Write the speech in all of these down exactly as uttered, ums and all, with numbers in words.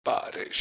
बारिश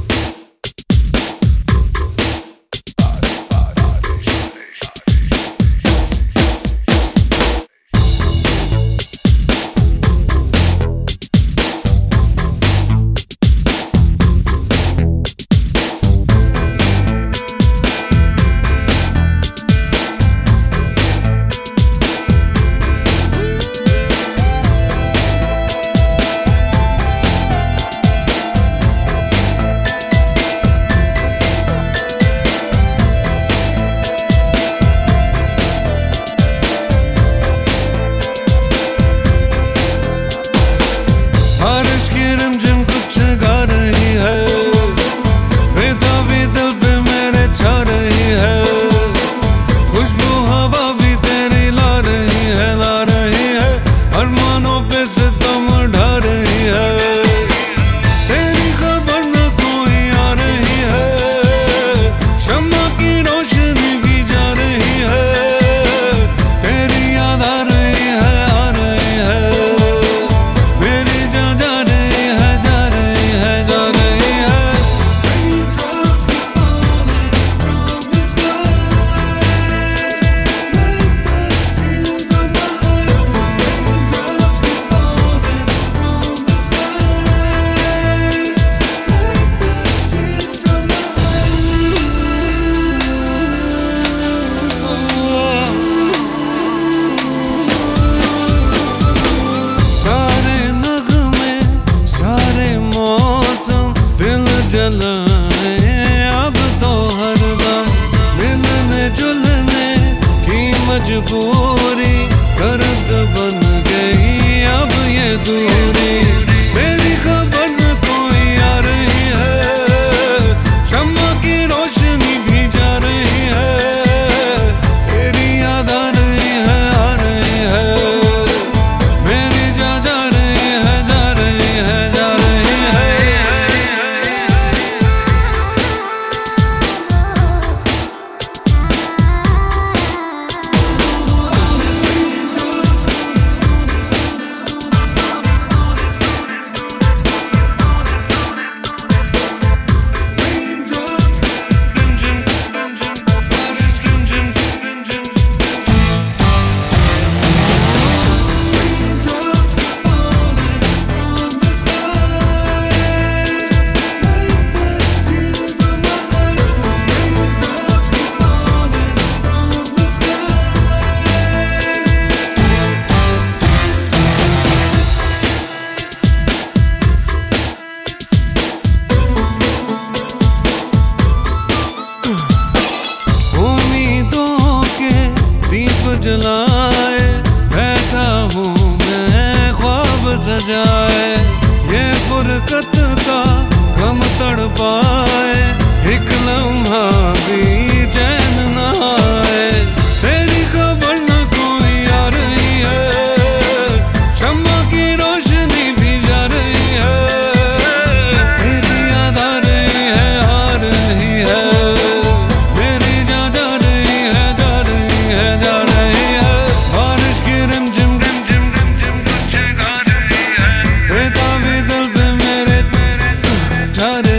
अब तो हरदम मिलने जुलने की मजबूरी दर्द बन गई अब ये दूरी। मेरी खबर न कोई आ रही है, शम्मा की रोशनी भी जा रही है, तेरी याद आ रही है आ रही है, मेरी जा जा रही है जा रही है जा रही है। जलाए बैठा हूँ मैं ख्वाब सजाए, ये फुरकत का गम तड़पाए, एक लम्हा भी चैन न आए, तेरी खबर न कोई आ रही है, शम्मा की रोशनी भी जा रही है, तेरी याद आ रही है आ रही है, मेरी जा जा रही है जा रही है जा रही है। Try to